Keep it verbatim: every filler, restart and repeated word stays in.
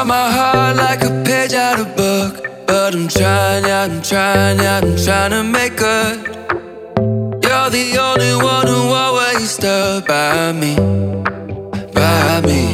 got my heart like a page out of book, but I'm trying, yeah, I'm trying, yeah, I'm trying to make good. You're the only one who always stood by me, by me.